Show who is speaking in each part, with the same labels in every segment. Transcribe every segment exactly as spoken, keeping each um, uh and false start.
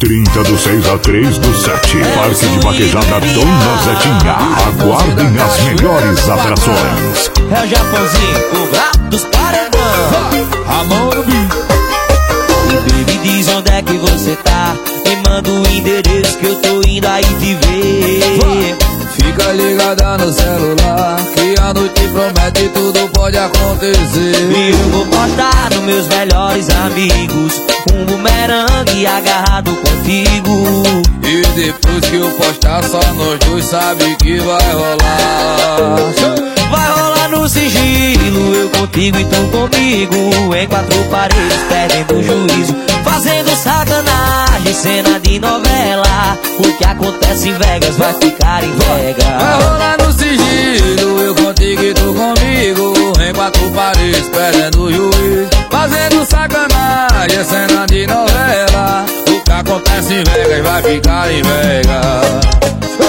Speaker 1: trinta do seis a três do sete. Parque de Vaquejada Dona Zetinha. Aguardem as melhores atrações.
Speaker 2: É o Japãozinho, o gato dos paredão.
Speaker 3: Ramon no beat.
Speaker 2: E baby, diz onde é que você tá. Me manda o endereço que eu tô indo aí te ver.
Speaker 3: Fica ligada no celular, que a noite promete, tudo pode acontecer.
Speaker 2: E eu vou postar nos meus melhores amigos um bumerangue agarrado contigo.
Speaker 3: E depois que eu postar, só nós dois sabe que vai rolar.
Speaker 2: Vai rolar no sigilo, eu contigo e tu comigo, em quatro paredes, perdendo o juízo, fazendo sacanagem, cena de novela. O que acontece em Vegas vai ficar em Vegas.
Speaker 3: Vai rolar no sigilo, eu contigo e tu comigo, em quatro paredes, perdendo o juízo, fazendo sacanagem, cena de novela. O que acontece em Vegas vai ficar em Vegas.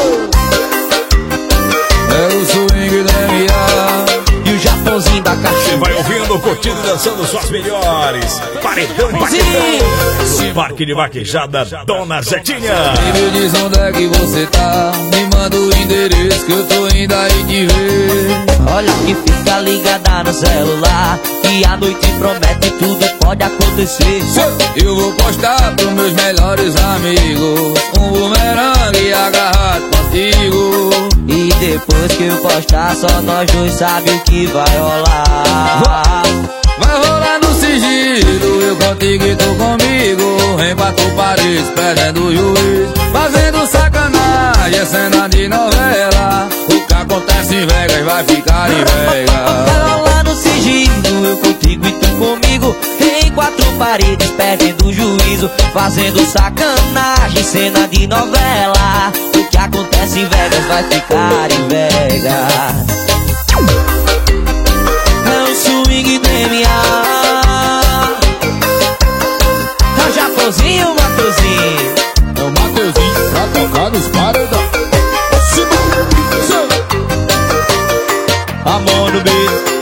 Speaker 3: É o swing do M A
Speaker 2: e o Japãozinho da caixa.
Speaker 4: Você vai ouvindo, curtindo e dançando suas melhores. Paredão, paredão. Parque de Vaquejada Dona Zetinha.
Speaker 3: Me diz onde é que você tá, me manda o endereço que eu tô indo aí te ver.
Speaker 2: Olha que fica ligada no celular, que a noite promete, tudo pode acontecer.
Speaker 3: Eu vou postar pros meus melhores amigos um bumerangue agarrado contigo.
Speaker 2: E depois que eu postar, só nós dois sabe o que vai rolar.
Speaker 3: Vai rolar no sigilo, eu contigo e tu comigo, em quatro paredes, perdendo o juiz, fazendo sacanagem, cena de novela. O que acontece em Vegas vai ficar em Vegas.
Speaker 2: Vai rolar no sigilo, eu contigo e tu comigo, em quatro paredes, perdendo o juízo, fazendo sacanagem, cena de novela. O que acontece em Vegas vai ficar em Vegas. É o swing do M A. É o Japãozinho, o Mateuzinho.
Speaker 3: É o Mateuzinho pra tocar nos paredão.
Speaker 2: Amor no beat.